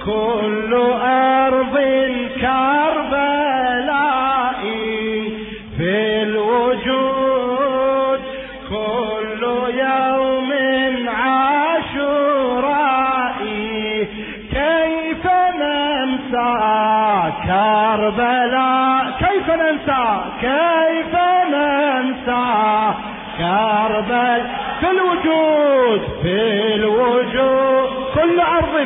كل أرض كربلائي في الوجود كل يوم عاشورائي كيف ننسى كربلاء كيف ننسى كربلاء في الوجود كل أرض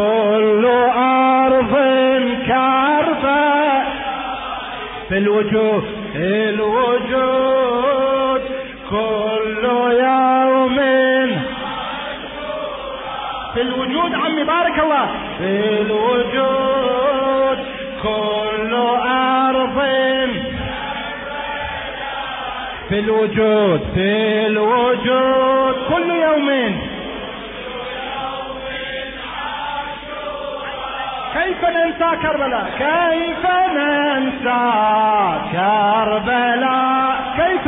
كربلاء في الوجود كل يوم في الوجود عمي بارك الله في الوجود كل أرض في الوجود كل يوم كيف ننسى كربلاء كيف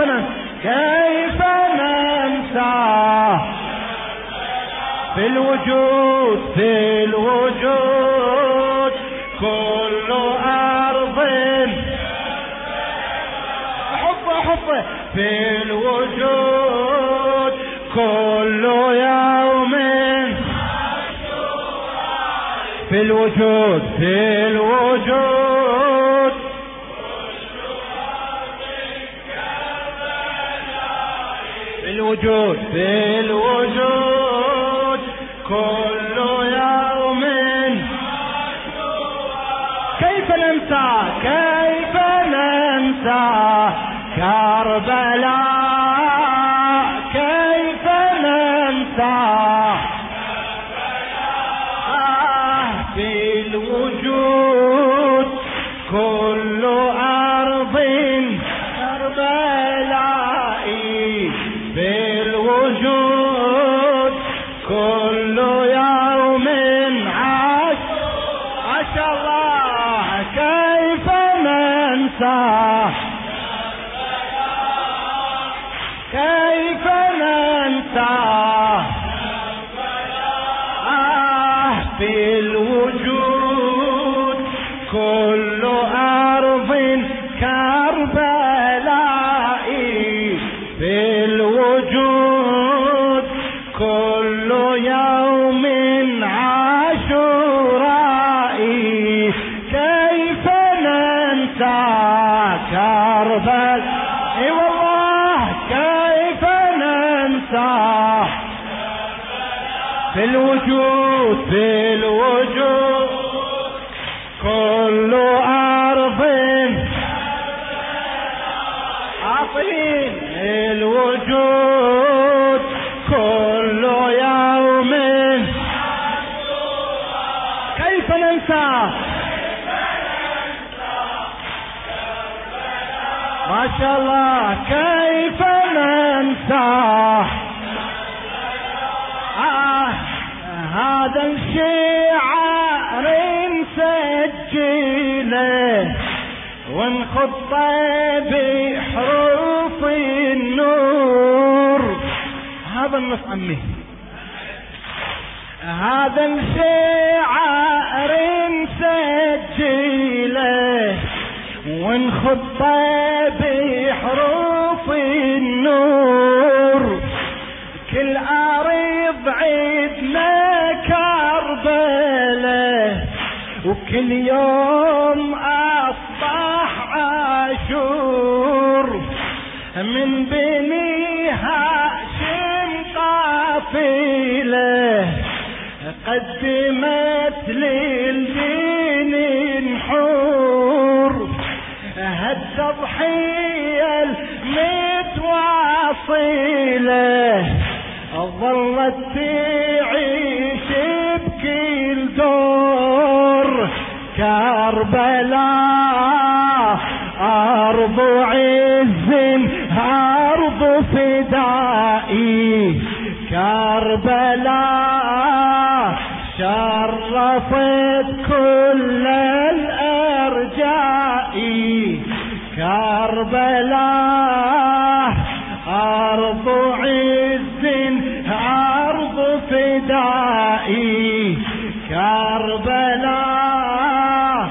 ننسى في الوجود كل أرض أحبه في الوجود كل يوم في الوجود كل يوم كيف ننسى كربلاء كيف ننسى في الوجود كل أرض كربلائي في الوجود كل يوم عاش الله كيف ننسى في الوجود كل أرض كربلائي في الوجود كل يوم عاشورائي كيف ننسى كربلاء اي والله كيف ننسى في الوجود كل أرض عظيم الوجود كل يوم كيف ننسى ما شاء الله كيف ننسى هذا الشعار نسجله ونخطه بحروف النور هذا النص عمي هذا الشعار نسجله ونخطه بحروف النور كل أرض عيدنا كربلاء وكل يوم أصبح عاشور من بني هاشم قافلة قدمت للدين نحور هالتضحية المتواصلة ظلت تعيش بكل دور كربلاء أرض عز أرض فدائي كربلاء شرفت كل الأرجاء كربلاء أرض عز أرض فدائي كربلاء كربلاء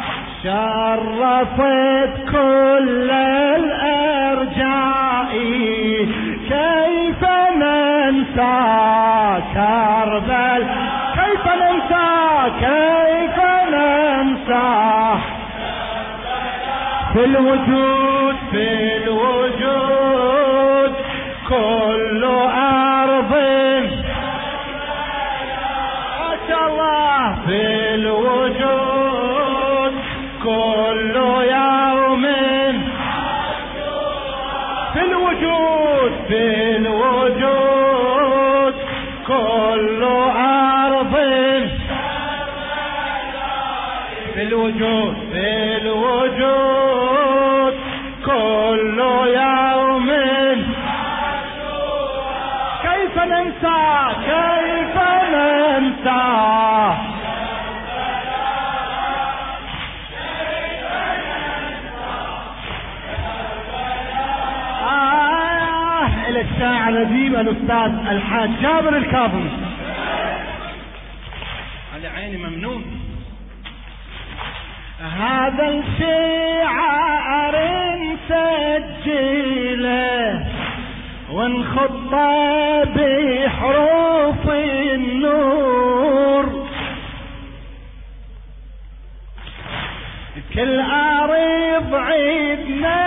شرفت كل الأرجاء، كيف ننسى كربلاء، كيف ننسى، كيف ننسى في الوجود، في الوجود كل أرض ما شاء الله، في الوجود كل يوم، في الوجود، في الوجود كل أرض، في الوجود، في الوجود كل يوم، كيف ننسى، كيف ننسى إلى الشاعر الأديب الأستاذ الحاج جابر الكاظمي. على عيني ممنون. هذا الشعر نسجله ونخط بحروف النور، كل أرض عيدنا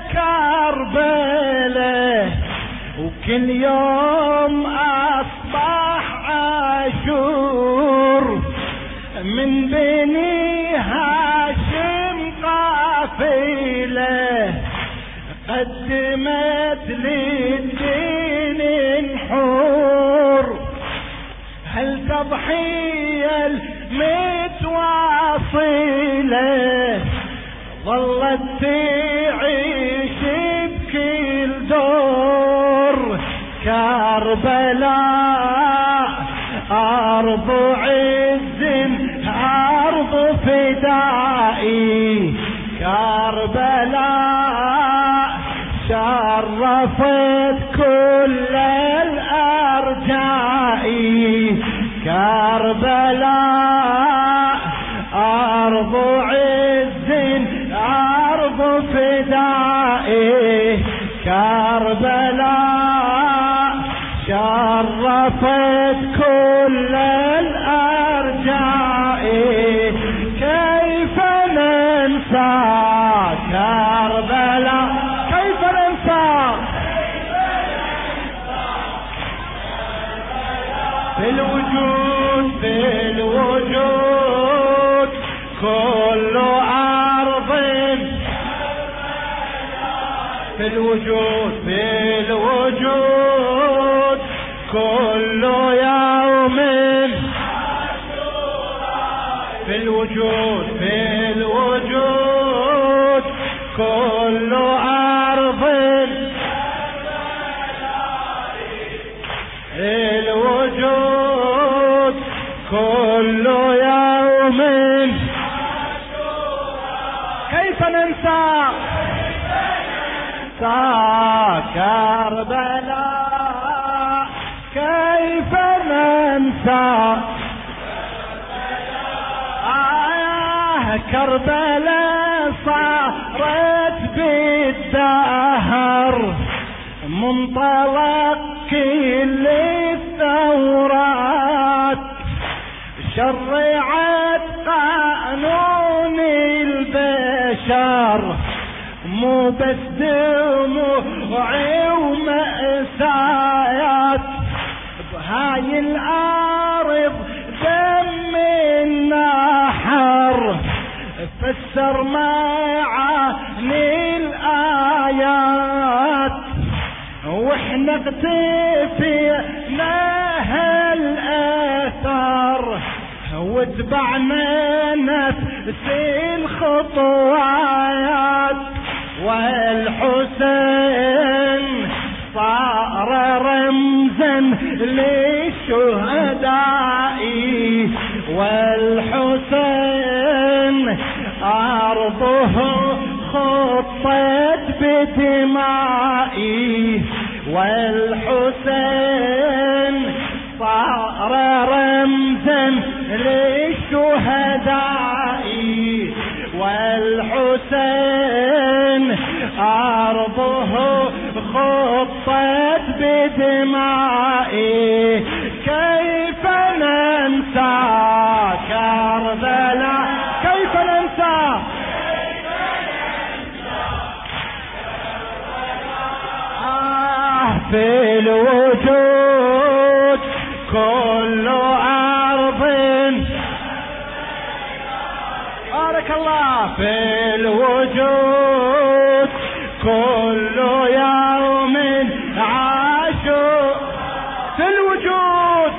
كربله، وكل يوم أصبح عاشور، من بني هاشم قافله قدمت للدين نحور، هل تضحية المتواصلة ظلت تعيش بكل دور، كربلاء أرض عز أرض فدائي، كربلاء شرفت كل الأرجاء، كربلاء أرض عز أرض فدائي، كربلاء شرفت كل الأرجاء، كيف ننسى كربلاء، كيف ننسى في الوجود، في الوجود كل أرض، في الوجود، في الوجود كل يوم، في الوجود، في الوجود كل أرض، الوجود كل يوم، كيف ننسى كربلاء، كيف ننسى كربلاء صارت بالدهر منطلق كل الثورات، شرعت قانون البشر مو بس دموع ومأسايات، بهاي الأرض دم النحر فسر معاني الآيات، واحنا اقتفينا هالأثر واتبعنا نفس الخطوات، والحسين صار رمزا للشهداء، والحسين أرضه خطت بدمائي، والحسين صار رمزا للشهداء، جبائي والحسين أرضه خطت بدمائي كيف ننسى كربلاء كيف ننسى في الوجود كل أرض بارك الله في الوجود كل يوم عاشور في الوجود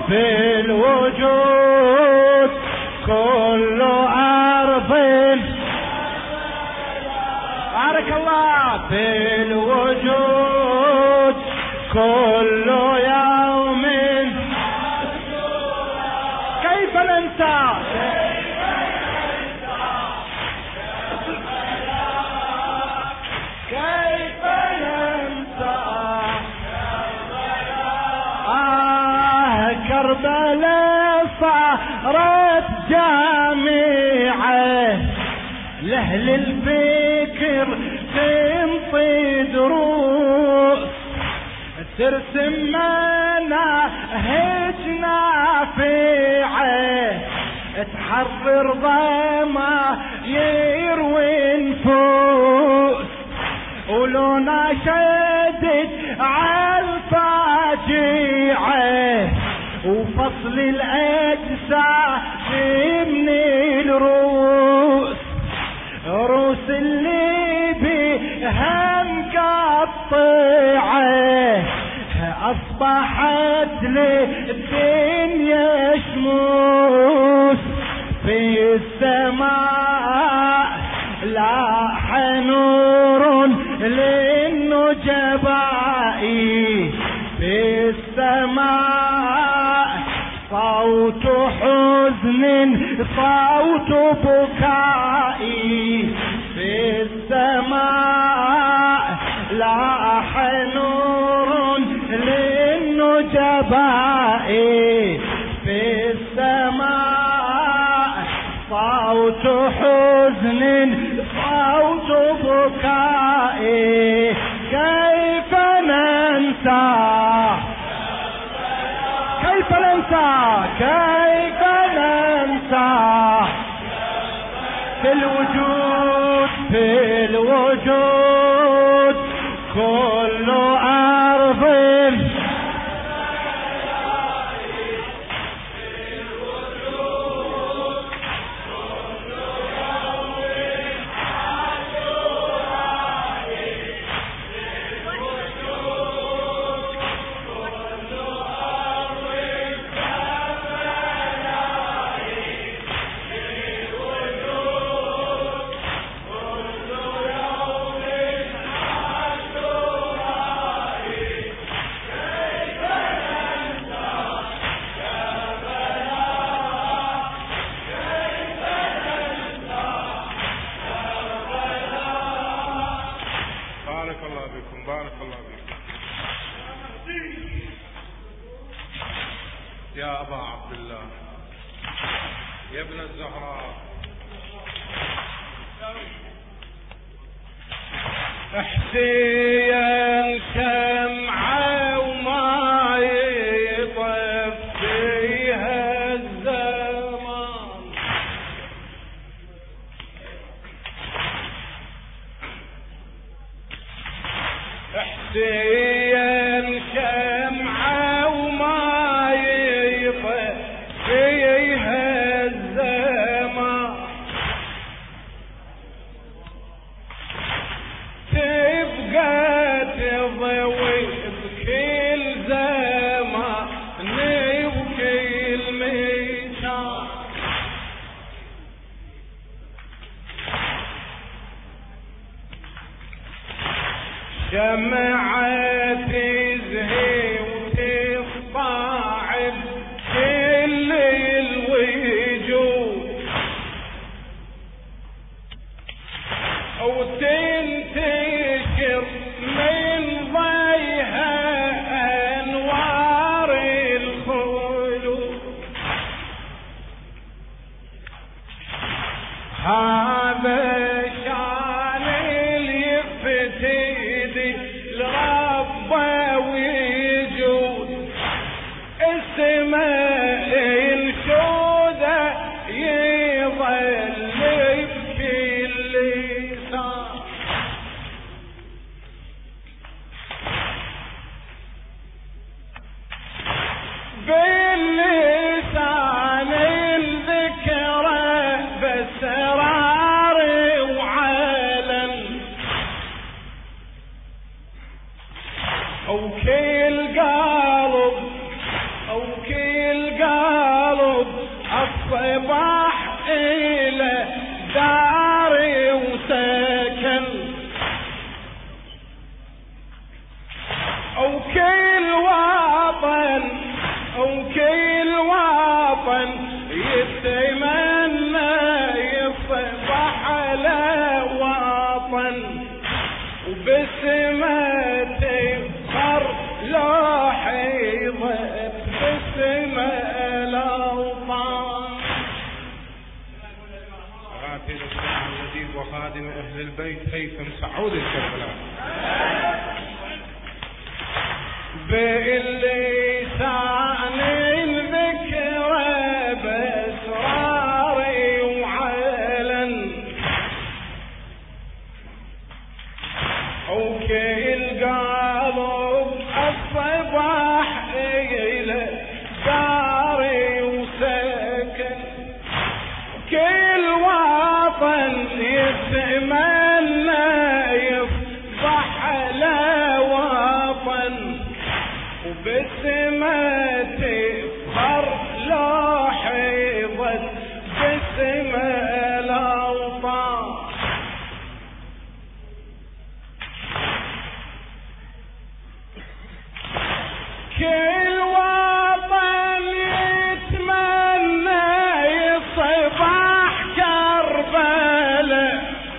كل أرض بارك الله في الوجود كل يوم كيف ننسى كيف ننسى كربلاء صارت جامعة لأهل الفكر تنطي دروس ترسم مناهج نافعة تحرر ضماير ونفوس ولو نشدت عالفاجعة وفصل الأجساد من الروس روس اللي بها مقطعة أصبحت للدنيا شموس في السماء لاح نور للنجباء في السماء صوت حزن صوت بكائي في السماء لاح نور للنجباء في السماء صوت حزن صوت بكائي كيف ننسى كيف ننسى كيف ننسى في الوجود كل أرض بارك الله بكم. يا أبا عبد الله يا ابن الزهراء حسين شمعة وما يطفيها الزمان حسين شمعة وما يطفيها الزمان تبقى تضوي بكل زمان وكل مكان شمعة تزهي وتسطع بكل الوجود وتنتشر من ضيها أنوار الخلود هذا شان اللي يفتيدي لربه ويجود اسمه الشودة يظل بكل لسان. باللسان الذكرى بسرار وعالم وكل قلب الصباح إلى دار وسكن وكل وطن يتمنى يصبح له وطن وبسمة تفخر لاحظت بسمة الأوطان. غافل الشعب الجديد وخادم أهل البيت هيثم سعود الكربلاء. باللسان الذكرى بأسرار وعلن وكل قلب الصباح إلى دار وسكن كل وطن يتمنى يصبح له وطن وبسمة تفخر لاحظت بسمة الأوطان. كل وطن يتمنى يصبح كربلاء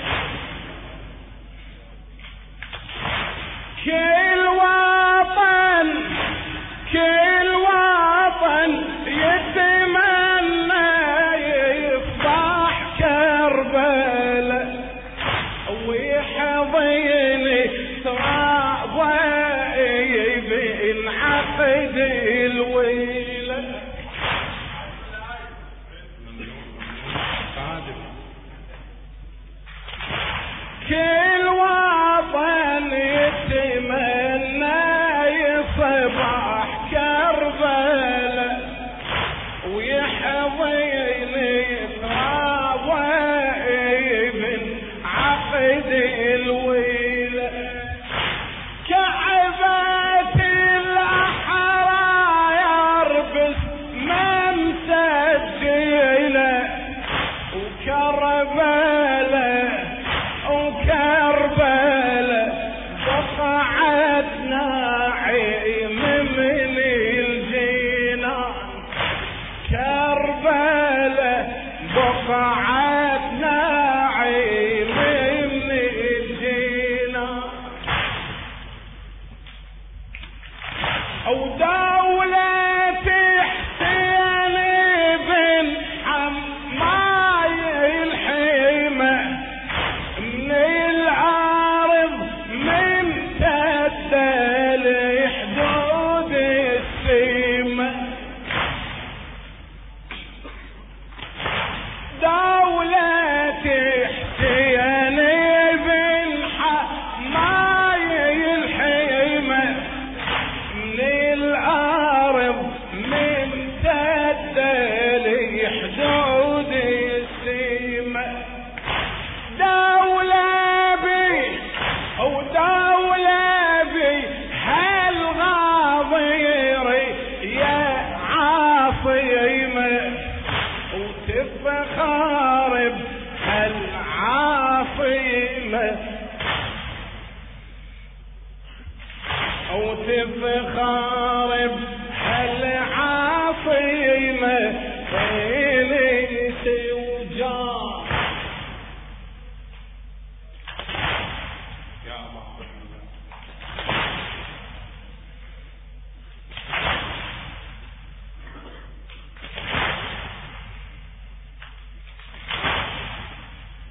كل وطن يتمنى يصبح كربلاء ويحضن ترابه بينعقد الويلة. كل وطن يتمنى يصبح كربلاء ويحضن ترابه بينعقد الويلة. كعبات الأحرار باسمه مسجلة وكربلاء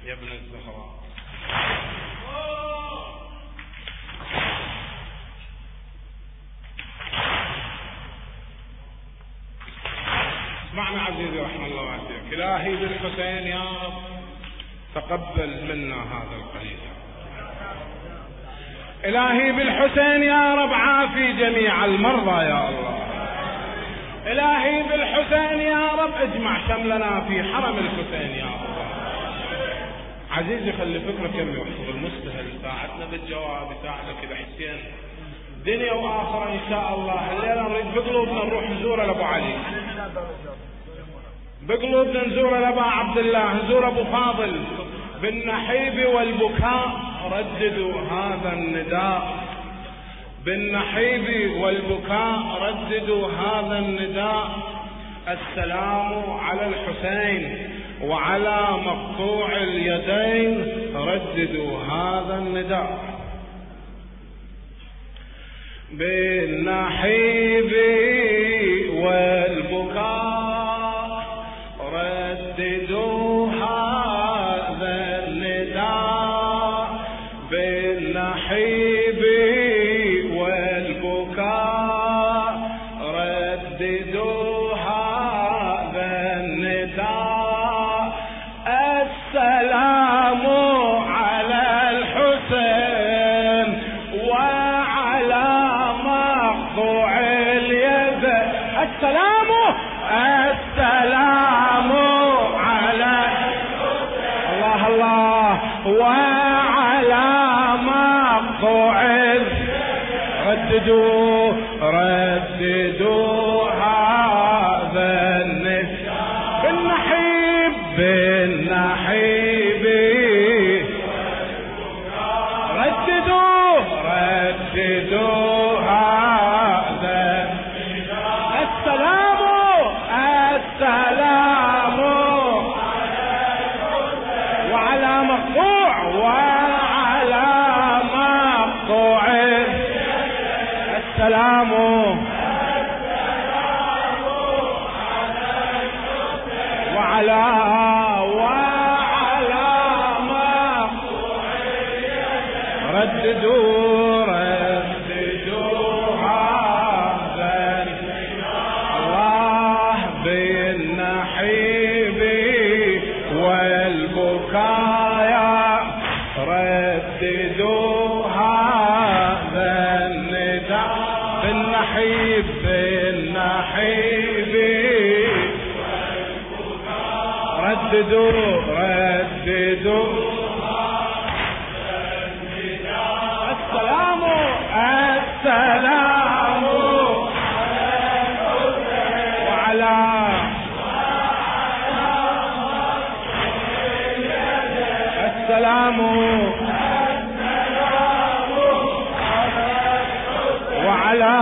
يا ابن الزهراء. اسمعنا عزيزي رحمه الله وعافيك. إلهي بالحسين يا رب تقبل منا هذا القليل. إلهي بالحسين يا رب عافي جميع المرضى يا الله. إلهي بالحسين يا رب اجمع شملنا في حرم الحسين يا الله. عزيزي خلي فكرك يمي واحفظ المستهل، ساعدنا بالجواب، ساعدك إذا حسين دنيا وآخرة إن شاء الله. الليلة نريد بقلوبنا نروح نزور لأبو علي، بقلوبنا نزور لأبا عبد الله، نزور أبو فاضل. بالنحيب والبكاء رددوا هذا النداء، بالنحيب والبكاء رددوا هذا النداء. السلام على الحسين وعلى مقطوع اليدين، رددوا هذا النداء. بالنحيب والبكاء رددوا هذا النداء. بالنحيب والبكاء رددوا هذا النداء. السلام على الحسين وعلى مقطوع اليد. السلام على الله الله وعلى مقطوع رددوا هذا النداء. بالنحيب رددوا هذا. السلام وعلى مقطوع السلام وعلى مقطوع رددوا هذا الله. بالنحيب والبكاء رددوا هذا النداء. بالنحيب رددوا السلام وعلى السلام وعلى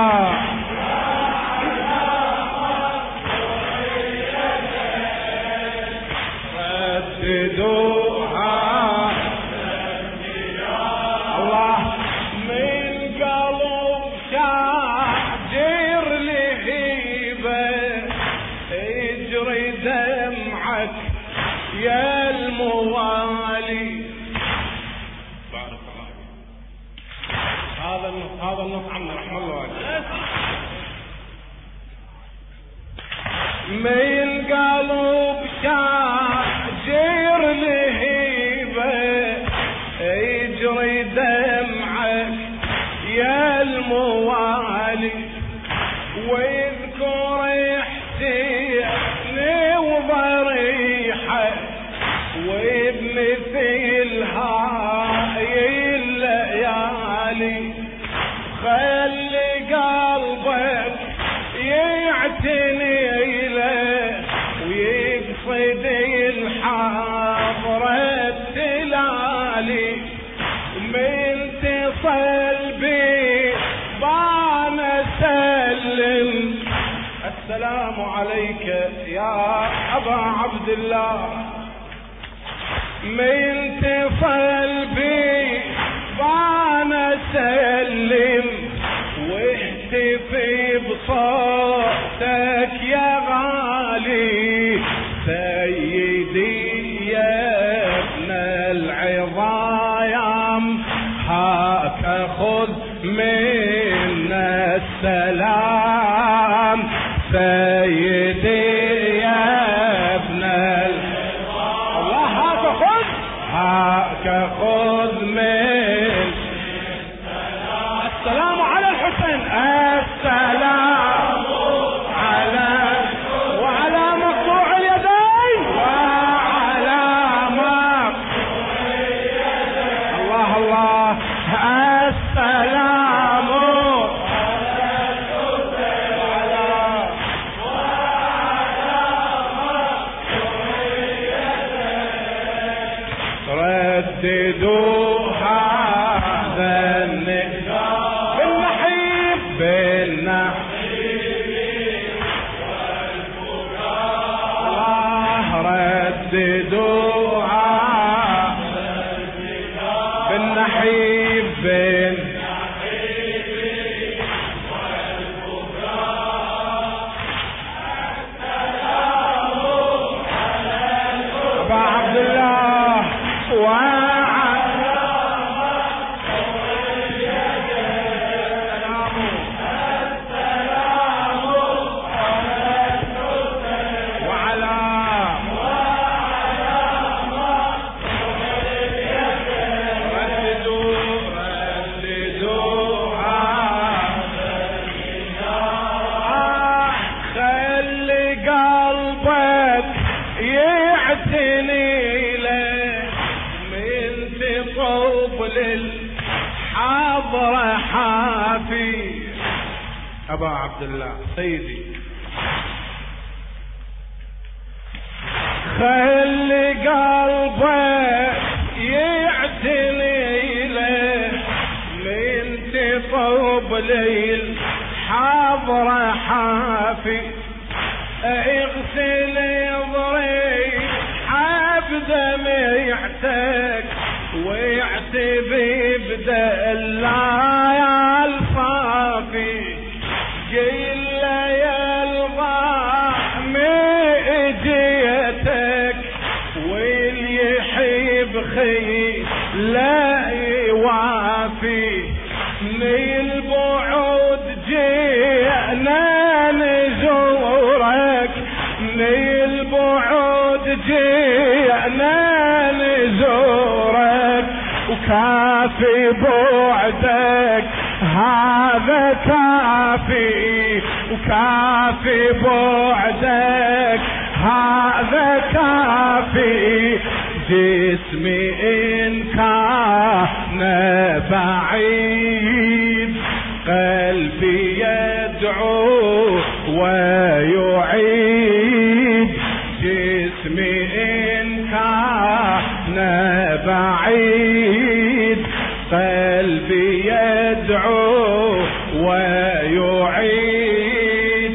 رددوها. الله من قلب شاجر لهيبة اجري دمعك يا الموالي. بارك الله. هذا النص عمنا رحمه الله عليه. من قلب شاجر لهيبة يجري دمعك يا الموالي. واذكر حسيني وضريحه وبمثل هاي الليالي. خلي قلبك يعتني ويقصد الحاضرة التلالي. من تصل بي بانا سلم. السلام عليك يا أبا عبد الله. من تصل بي بانا سلم واحتفي بصوتك يا غالي. سيدي يا لك خذ من السلام على الحسين السلام على وعلى مقطوع اليدين وعلى مقطوع اليدين الله الله السلام على الحسين وعلى مقطوع اليدين رددوا هذا النداء بالنحيب الله رددوها بالنحيب أبا عبد الله للحضرة حافي أبا عبد الله سيدي خلي قلبك يعتني له من تطوب للحضرة حافي اغسل ضريح بدمعتك ويعتبي بدلايا الصافي قيل يا الغام اجيتك واليحيب خي لا يوافي من البعود جينا نزورك من البعود جينا نزورك وكافي بعدك هذا كافي وكافي بعدك هذا كافي جسمي إن كان بعيد قلبي يدعو ويعيد جسمي إن كان بعيد قلبي يدعو ويعيد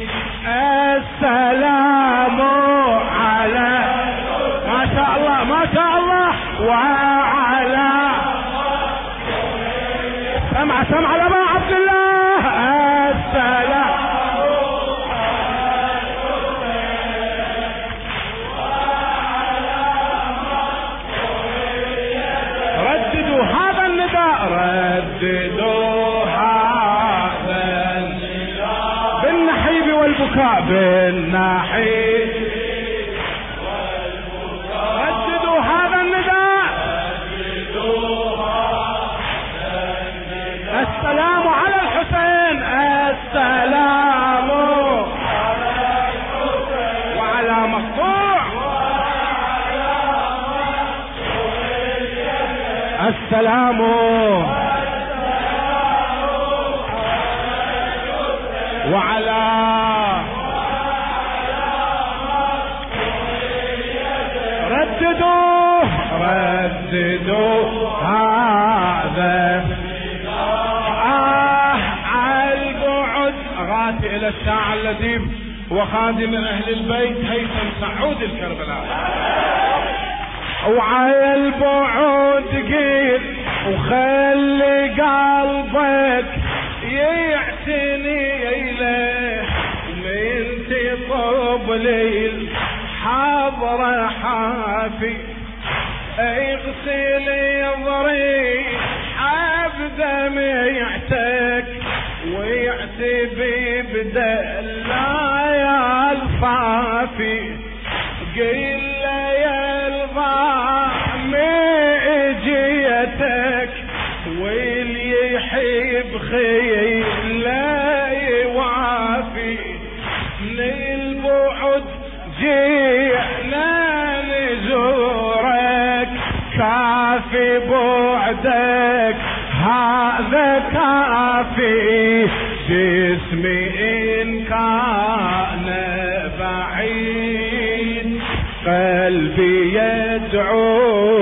السلام على ما شاء الله ما شاء الله وعلى سمع لما عبد الله السلام رددوا هذا النداء رددوا هذا النداء بالنحيب والبكاء بالنحيب رددوا هذا النداء السلام على الحسين السلام وعلى مقطوع السلام وعلى رددوا هذا عالبعد غاتي الى الساعة الذي وخادم اهل البيت هيثم سعود الكربلاء وعلى البعد قيل وخلي قلبك يعتني إليه من تطب ليل حضر حافي اغسل ضريح بدمعتك ويعتبي بدلايا الصافي قيل يا الغام اجي في بعدك هذا كافي، جسمي إن كان بعيد قلبي يدعو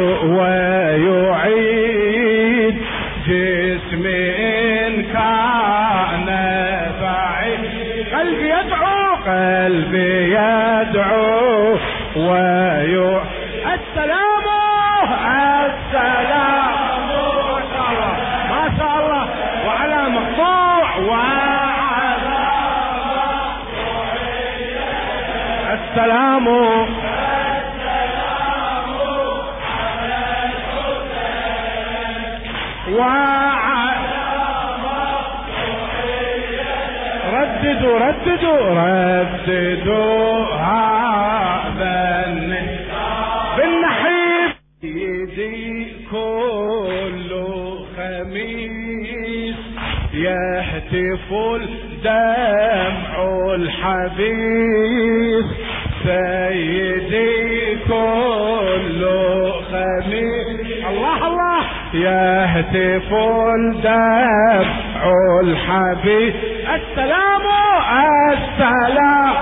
ويعيد، جسمي إن كان بعيد قلبي يدعو، قلبي يدعو ويعيد. السلام السلام ما شاء الله، وعلى مقطوع وعلى السلام رددوا رددوا رددوا هذا بالنحيب يدي كل خميس يهتف الدمع الحبيب، سيدي كل خميس الله الله يهتف الدمع الحبيب. السلام السلام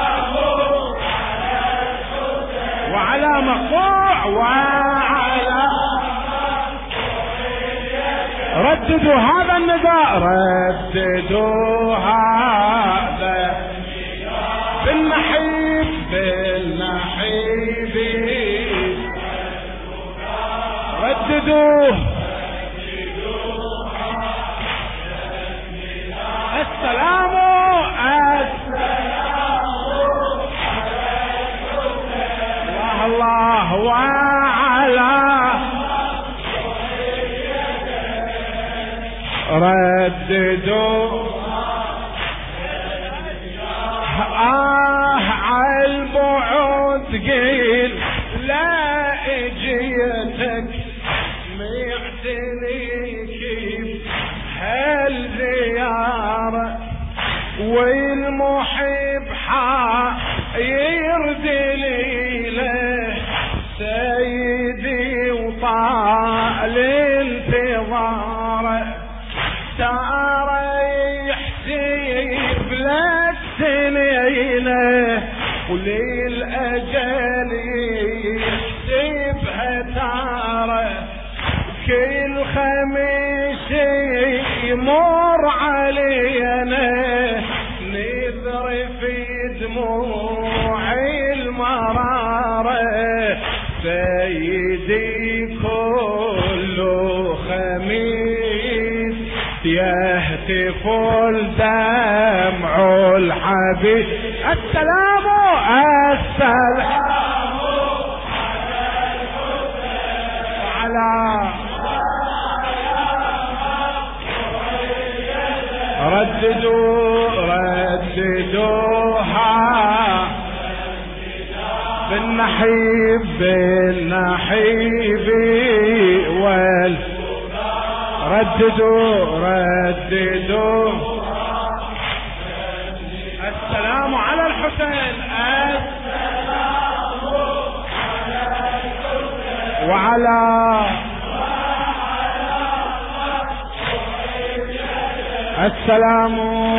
وعلى مقطوع وعلى رددوا هذا النداء، رددوا هذا بالنحيب بالنحيب رددوا السلام الله الله وعلى رددوا عالبعد قيل لا اجيتك معتني كيف هالزيارة، والمحب يرد له سيدي وطال انتظاره، ترى يحسب لك سنينه وللأجل يحسبها ترى، كل خميس يمر علينا نذر في دموع المرارة، سيدي كل خميس يهتف الدمع الحبيب. السلام السلام على رددوا رددوها بالنحيب بالنحيب رددوا رددوا السلام على الحسين وعلى السلام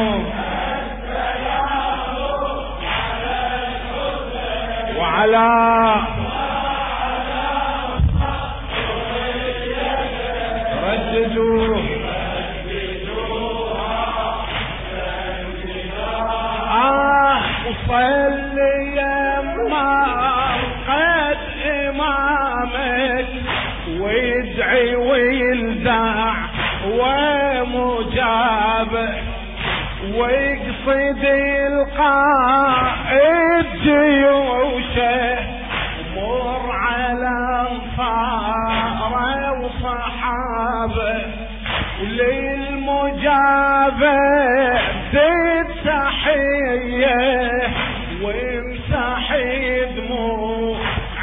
وعلى رددوا صلي يما قد امامك وادعي ويلدع ومجابه، ويقصد القائد جيوشه مر على انصاره وصحابه، وللمجابه زد تحيه وامسحي دموع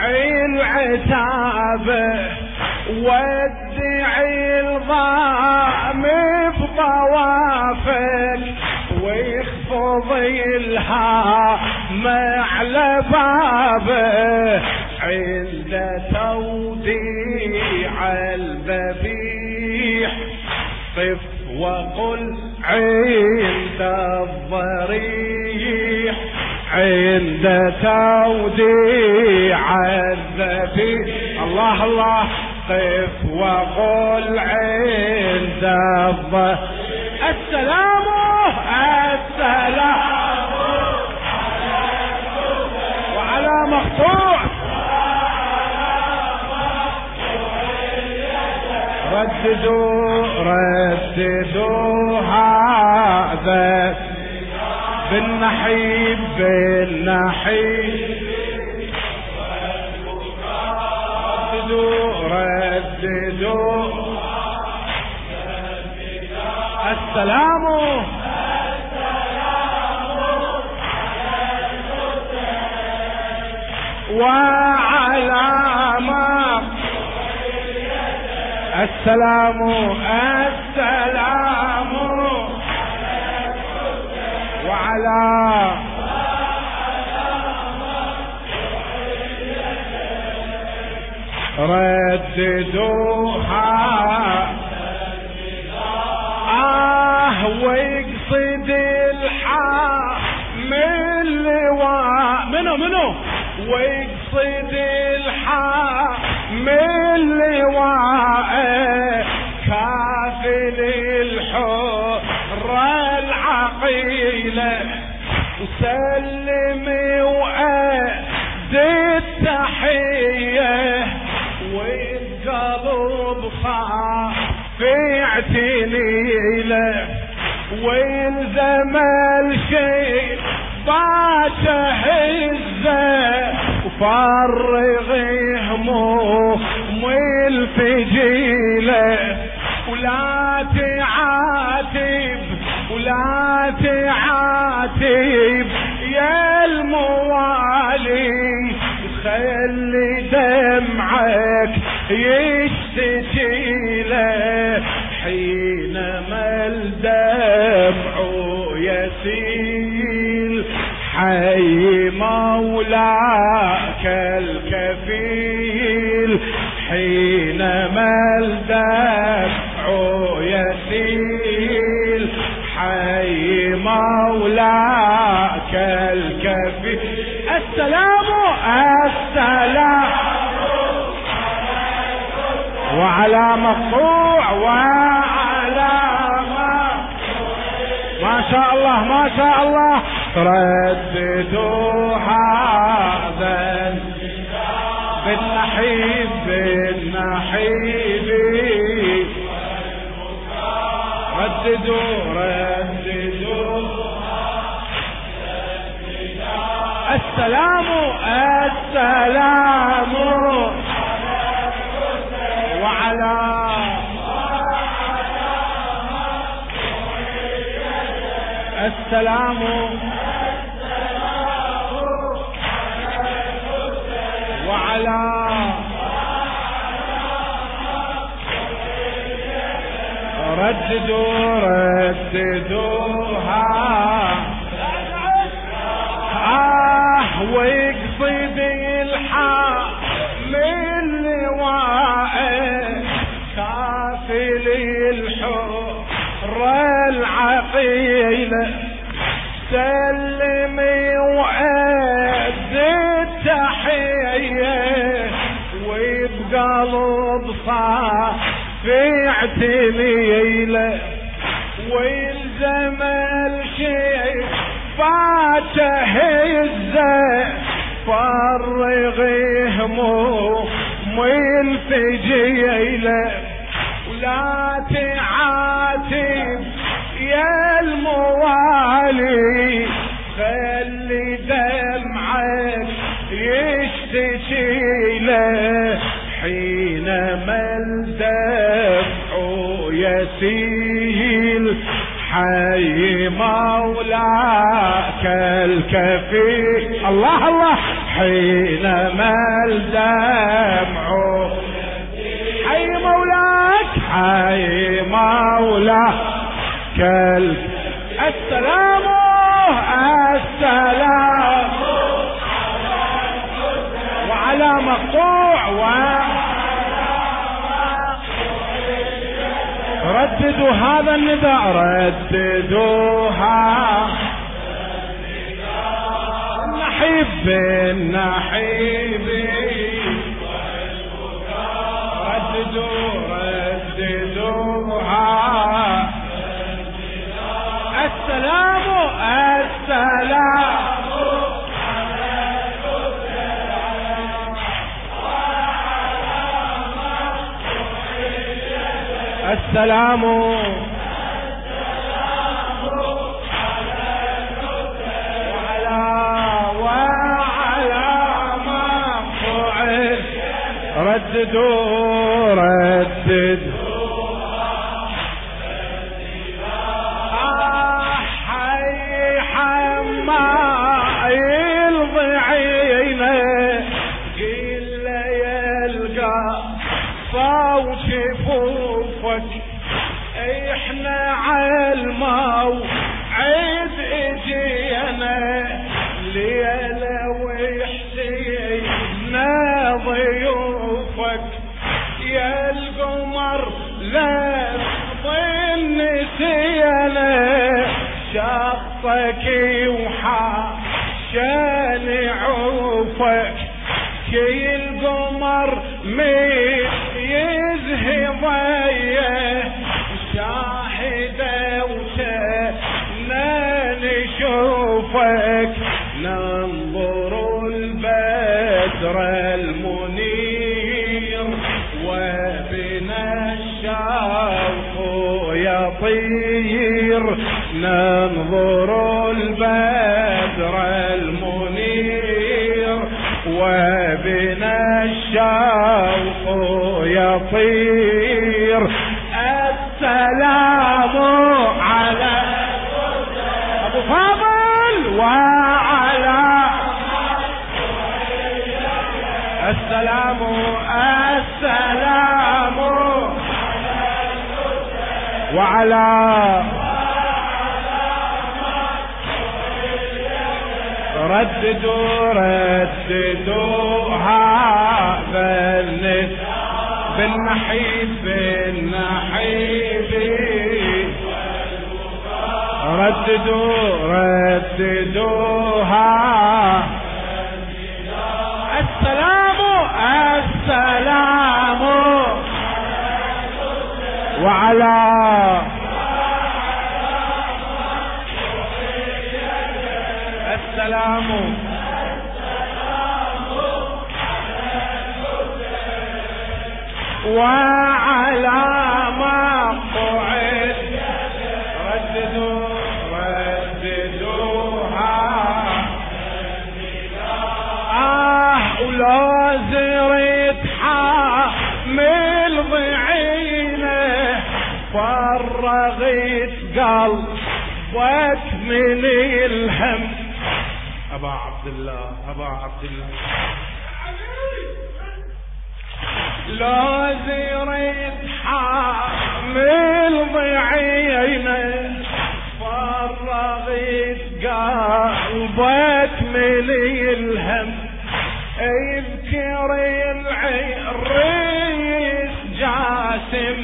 العتابه، وادعي الضام بطوافك ويخفضي الهام على بابه عند توديع الذبيح قف وقل عند الضريح عند توديع الذبيح الله الله قف وقل عند الضريح السلام السلام وعلى مقطوع رددوا هذا بالنحيب رددوا السلام وعلى ما السلام السلام وعلى رددوها ويقصد الحامل لواء منو ويقصد الحامل لواء كافل الحر العقيلة وسلم وأدي التحية والقلب صافي اعتنيله ويلزم الشيء باته هزه وفرغ هموم الفجيله ولا تعاتب يا الموالي خلي دمعك يشتكيله حينما الدمع يسيل حي مولاك الكفيل حينما الدمع يسيل حي مولاك الكفيل السلام وعلى مقطوع وعلى ما شاء الله ما شاء الله رددوا هذا بالنحيب رددوا السلام وعلى السلام وعلى رددوها ويقصد الحامل لواء كافل الحر العقيلة سلمي وأدي التحية وبقلب صافي اعتنيله ويلزم الشيء باته هزه فرغ هموم الفجيله ولا تعاتب يا الموالي خلي دمعك يشتكيله حينما الدمع يسيل حي مولاك الكفيل الله الله حينما الدمع حي مولاك السلام وعلى مقطوع رددوا هذا النداء، رددوها نحب النحيب، رددوها السلام السلام السلام وعلى ما فعل، رددوا حي حما يلضعينا قيل يلقى صوت شفوفك، احنا عالموعد اجينا ليلة وحسينا ضيوفك، يا القمر لا ظن نسينا شطك وحاشان عوفك، كي القمر مين يزهي ضيه شاهدة وتنا نشوفك، ننظر البدر المنير وبنا الشوق يطير، ننظر البدر المنير وبنا الشوق يطير، السلام على أبو فاضل وعلى السلام السلام وعلى رددوها بالنحيب رددوها السلام السلام وعلى السلام وعلى ما قعد، رددوها ولا زرت حامل ضعينه فرغت قلبك من الهم، أبا عبد الله لا زرت حامل ضعينه فرغت قلبك من الهم، اذكر العريس جاسم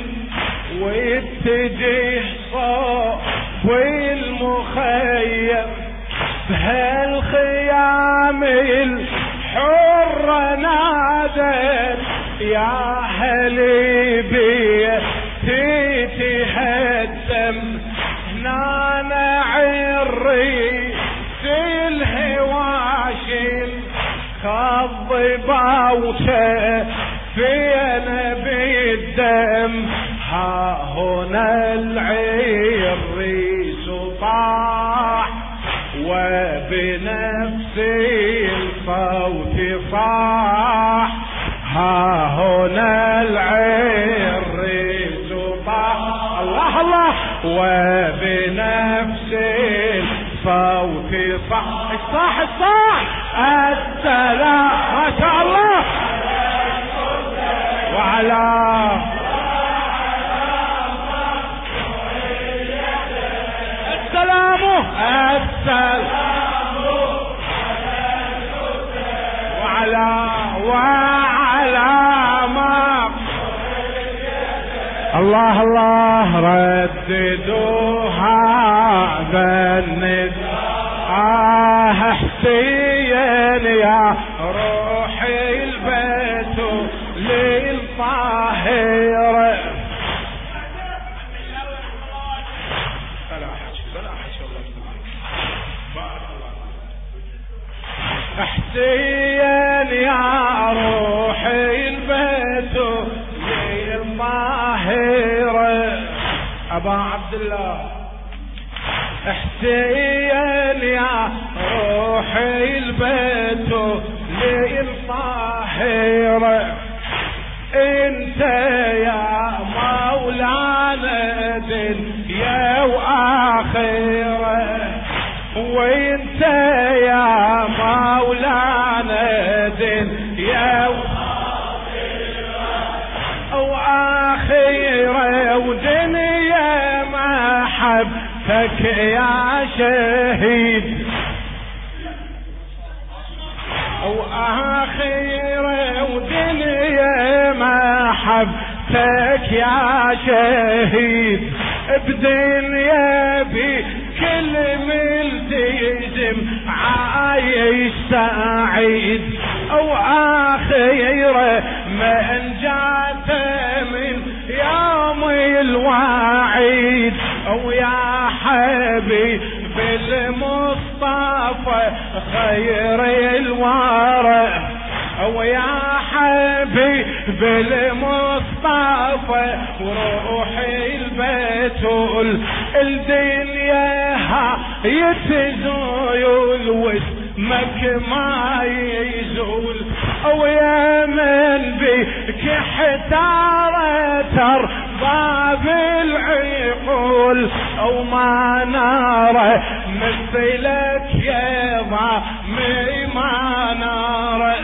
واتجه صوب المخيم، بهالخيام الحرة نادت يا هلي بيتي تهدم، هنا عريس الهواشم خضبا وشفينا بالدم، ها هنا العريس طاح وبنفس الصوت صاح، ها هنا العريس طاح الله الله وبنفس الصوت صاح الصاح السلام ما شاء الله وعلى السلام وعلى ما الله الله رددوا هذا النداء حسين يا روحي البيت للطاهرة. حسين يا روحي البيت للطاهرة. أبا عبد الله حسين يا روحي البيت للطاهرة. انت يا مولانا دنيا واخره، وانت يا مولانا دنيا واخره، ودنيا محبتك يا شهيد، واخره ودنيا محبتك يا شهيد. بدنيا بكل ملتزم عايش سعيد، واخره من جات من يوم الوعيد. ويا حبيب المصطفى خير الورى، ويا حبيب المصطفى وروحي البتول. الدنيا يتزول واسمك ما يزول، ويا من بك احتار باب العقول، او ما نرى مثلك يا ضامي ما نرى.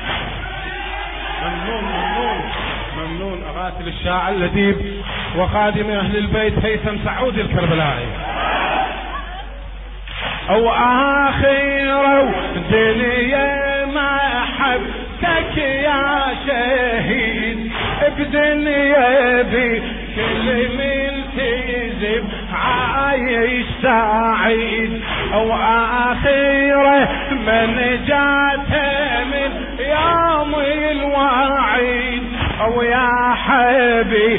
ممنون أغاثل الشاعر اللذيذ وخادم أهل البيت هيثم سعود الكربلائي. أو آخر دنيا محبتك يا شهيد، بدنيا بكل ملتزم عايش سعيد. أو آخر من جات من يوم الوعيد، أو يا حبيب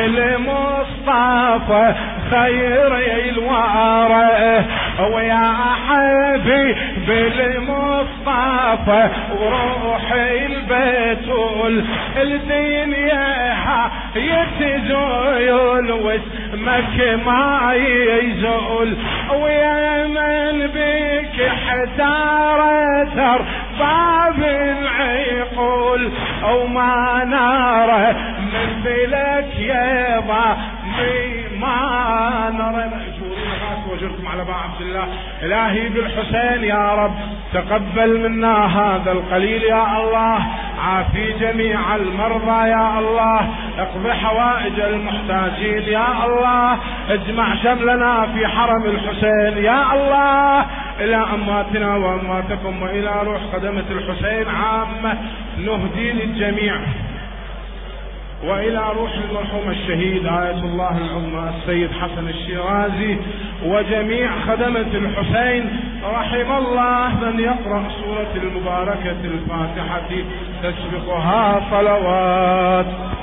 المصطفى خير الورى، أو يا حبيب المصطفى وروحي البتول. الدنيا يتزول واسمك ما يزول، ويا من بك احتار باب العقول، او ما نرى مثلك يا ضامي ما نرى. وجركم على ابا عبد الله. الهي بالحسين يا رب تقبل منا هذا القليل يا الله، عافي جميع المرضى يا الله، اقض حوائج المحتاجين يا الله، اجمع شملنا في حرم الحسين يا الله. الى امواتنا وامواتكم والى روح خدمة الحسين عامة نهدي للجميع، وإلى روح المرحوم الشهيد آية الله العظمى السيد حسن الشيرازي وجميع خدمة الحسين. رحم الله من يقرأ سورة المباركة الفاتحة تسبقها صلوات.